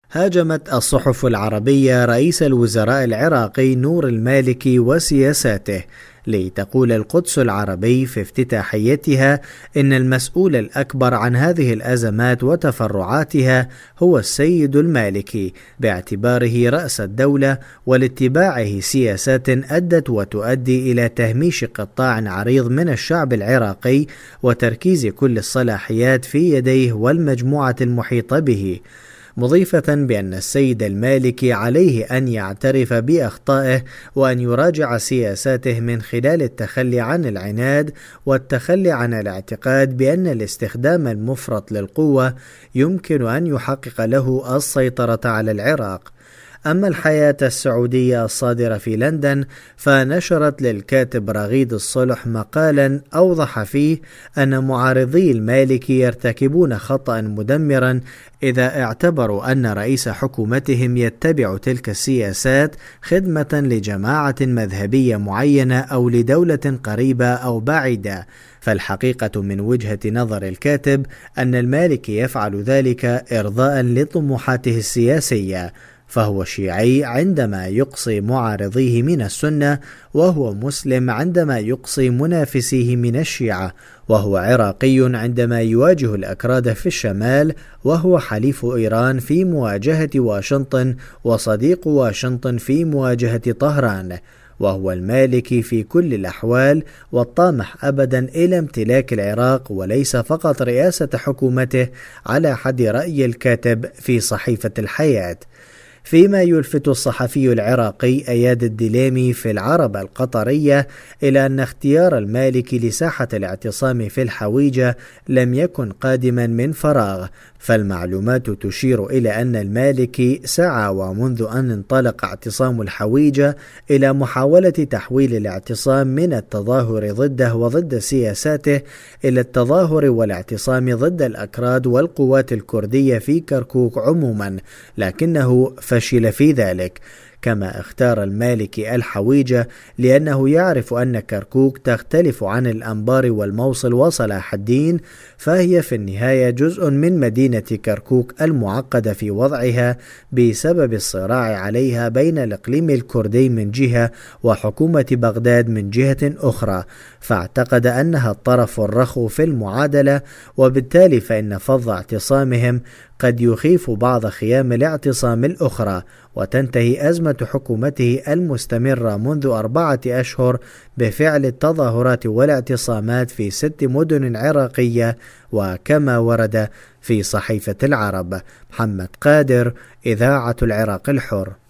هاجمت الصحف العربية رئيس الوزراء العراقي نور المالكي وسياساته، لتقول القدس العربي في افتتاحيتها إن المسؤول الأكبر عن هذه الأزمات وتفرعاتها هو السيد المالكي، باعتباره رأس الدولة ولاتباعه سياسات أدت وتؤدي إلى تهميش قطاع عريض من الشعب العراقي وتركيز كل الصلاحيات في يديه والمجموعة المحيطة به، مضيفة بأن السيد المالكي عليه أن يعترف بأخطائه وأن يراجع سياساته من خلال التخلي عن العناد والتخلي عن الاعتقاد بأن الاستخدام المفرط للقوة يمكن أن يحقق له السيطرة على العراق. أما الحياة السعودية الصادرة في لندن فنشرت للكاتب رغيد الصلح مقالا أوضح فيه أن معارضي المالكي يرتكبون خطأ مدمرا إذا اعتبروا أن رئيس حكومتهم يتبع تلك السياسات خدمة لجماعة مذهبية معينة أو لدولة قريبة أو بعيدة، فالحقيقة من وجهة نظر الكاتب أن المالكي يفعل ذلك إرضاء لطموحاته السياسية، فهو شيعي عندما يقصي معارضيه من السنة، وهو مسلم عندما يقصي منافسيه من الشيعة، وهو عراقي عندما يواجه الأكراد في الشمال، وهو حليف إيران في مواجهة واشنطن وصديق واشنطن في مواجهة طهران، وهو المالكي في كل الأحوال والطامح أبدا إلى امتلاك العراق وليس فقط رئاسة حكومته على حد رأي الكاتب في صحيفة الحياة. فيما يلفت الصحفي العراقي أياد الدليمي في العربة القطرية إلى أن اختيار المالكي لساحة الاعتصام في الحويجة لم يكن قادما من فراغ، فالمعلومات تشير إلى أن المالكي سعى ومنذ أن انطلق اعتصام الحويجة إلى محاولة تحويل الاعتصام من التظاهر ضده وضد سياساته إلى التظاهر والاعتصام ضد الأكراد والقوات الكردية في كركوك عموما، لكنه فشل في ذلك. كما اختار المالكي الحويجة لأنه يعرف أن كركوك تختلف عن الأنبار والموصل وصلاح الدين، فهي في النهاية جزء من مدينة كركوك المعقدة في وضعها بسبب الصراع عليها بين الإقليم الكردي من جهة وحكومة بغداد من جهة أخرى، فاعتقد أنها الطرف الرخو في المعادلة، وبالتالي فإن فض اعتصامهم قد يخيف بعض خيام الاعتصام الأخرى، وتنتهي أزمة حكومته المستمرة منذ 4 أشهر بفعل التظاهرات والاعتصامات في 6 مدن عراقية، وكما ورد في صحيفة العرب. محمد قادر، إذاعة العراق الحر.